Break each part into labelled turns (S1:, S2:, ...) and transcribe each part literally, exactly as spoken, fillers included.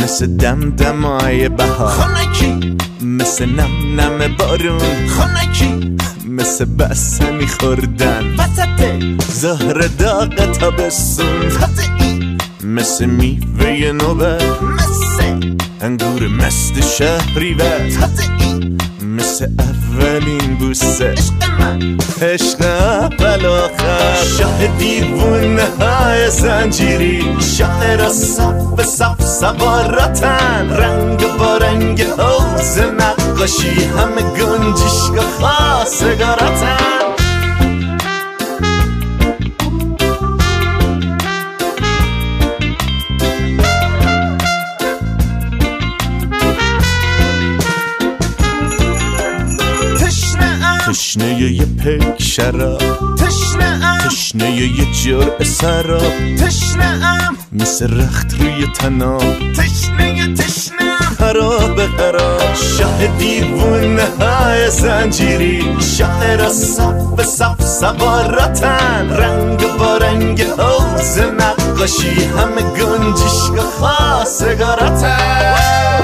S1: مثل دم دمای بهار خنکی، مثل نم نم بارون خنکی، مثل بسته میخوردن وسط زهر داغ تابستون تازه‌ای، مثل میوه نوبت، مثل انگور مست شهریور تازه‌ای، مثل اولین بوسه عشق من، عشق اول آخر، شاه دیوونه های زنجیری، شاعر صف صف سواراتن، رنگ با رنگ حوض نقاشی، همه گنجشگاه خواستگاراتن. تشنه یه پک شراب، تشنه ام تشنه یه جرعه سراب، تشنه ام مثل رخت روی تناب، تشنه تشنه خراب خراب، شاه دیوونه های زنجیری، شاعر صف صف سواراتن، رنگ با رنگ حوض نقاشی، همه گنجشگاه خواستگاراتن.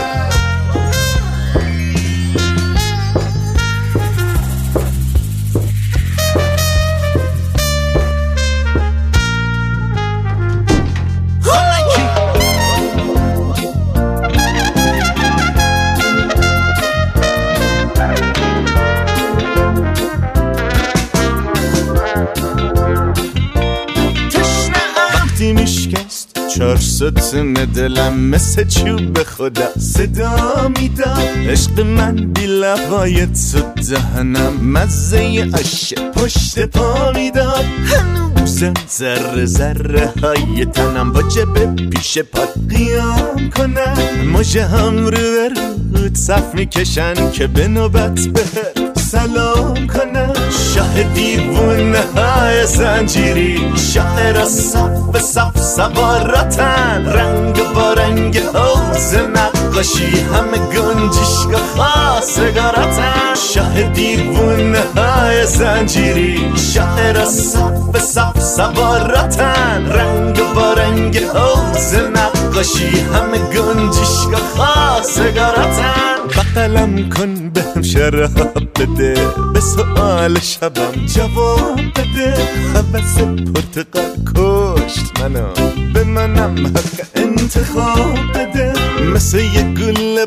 S1: چار ستون دلم مثل چوب خدا صدا میداد، عشق من بی لبای تو دهنم مزه عشق پشت پا میداد، هنوزم ذره ذره های تنم واجبه پیش پات قیام کنم، مژه هم رو به رود صف میکشن که به نوبت بهت سلام کنم، شاه دیوونه های زنجیری، شاعر صف صف سواراتن، رنگ با رنگ حوض نقاشی، همه گنجشگاه خواستگاراتن، شاه دیوونه های زنجیری، شاعر صف صف سواراتن، رنگ با رنگ حوض نقاشی، همه گنجشگاه خواستگاراتن. بغلم کن بهم شراب بده، به سؤال شبم جواب بده، حوث پرتقال کشت منو، به منم حق انتخاب بده، مثل یه گل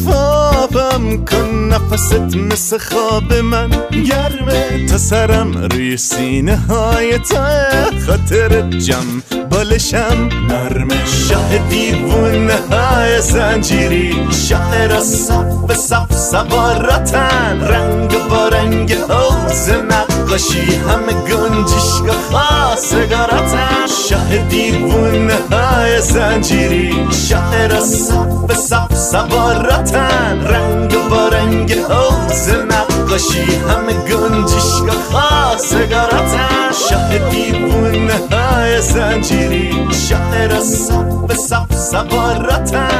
S1: برفابم کن، نفست مثل خواب من گرمه، تا سرم روی سینه های تا، خاطر جم بالشم نرمه، شاه دیوونه های زنجیری، شاعر صف صف سواراتن، رنگ با رنگ حوض نقاشی، همه گنجشگاه خواستگاراتن، شاه دیوونه های زنجیری، شاعر صف صف سواراتن، رنگ با رنگ حوض نقاشی، همه گنجشگاه خواستگاراتن، شاه دیوونه های زنجیری، شاعر صف صف سواراتن.